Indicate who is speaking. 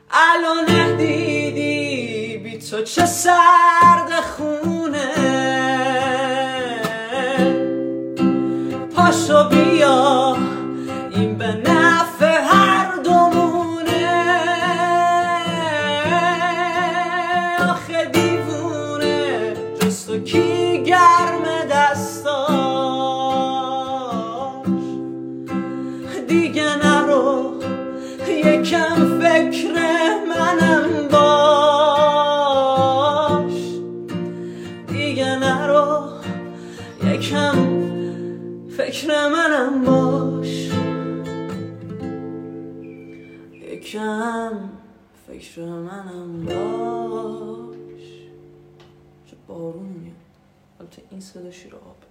Speaker 1: الان دیدی بی تو چه سرد خونه، پاشو بیا این به نفع هر دومونه. آخه دیوونه جز تو کی گرم دستاش، دیگه نرو یکم فکر منم باش، دیگه نرو یکم فکر منم باش، یکم فکر منم باش. چه بارون میاد، البته این صدا شیر آب.